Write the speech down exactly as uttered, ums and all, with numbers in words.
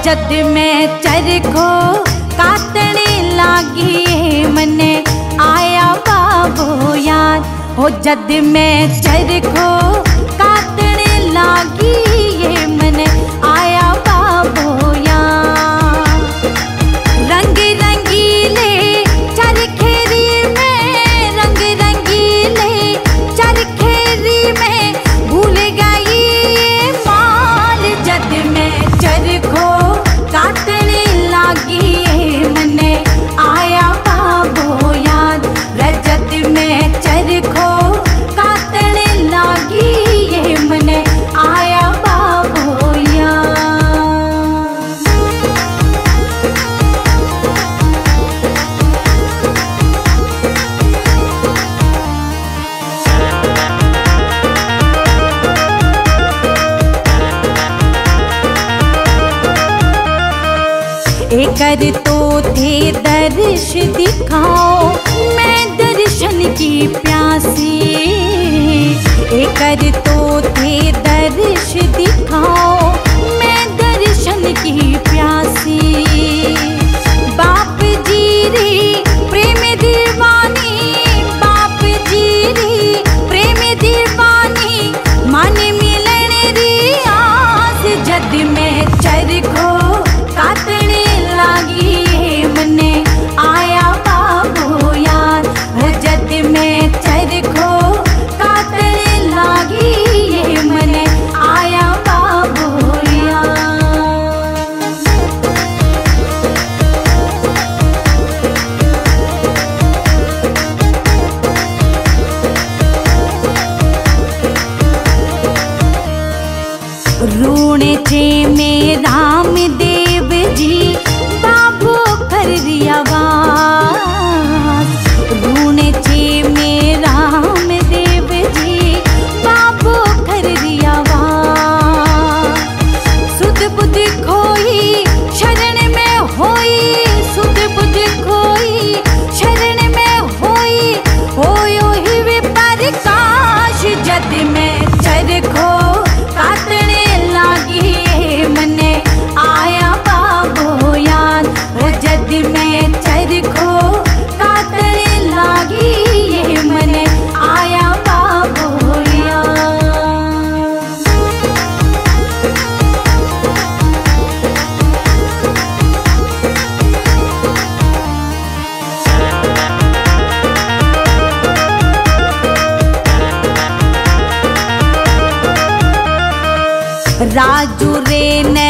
जद में चरखो काटने लागी मने आया बाबो याद। हो जद में चरखो काटने लागी ये मने आया बाबो याद। रंग रंगीले चरखेरी में, रंग रंगीले चरखेरी में भूल गई ये माल। जद में चरखो काटने लागी मने आया बाबो याद। रजत में चरखो काटने लागी ये मने आया बाबो याद। एकर तो थे दर्श दिखाओ मैं दर्शन की प्यासी। एकर तो थे दर्श दिखाओ मैं दर्शन की प्यासी। बाप जी रे प्रेम दीवानी, बाप जी रे प्रेम दीवानी मन मिलन री आस। जद में चरखो काटने लागी मने आया बाबो याद। जद में चरखो काटने लागी ये मने आया बाबो याद। रूणे चे में राम देव जी बाबो कर रिया वास। रूणे चे में राम देव जी बाबो कर रिया वास। सुध बुध खोई शरण में होई, सुध बुध खोई शरण में होई होयो ही वे प्रकाश। जद में चरखो काटने लागी मने आया बाबो याद। जद में चरखो काटने लागी ये मने आया बाबो याद। राजू रे ने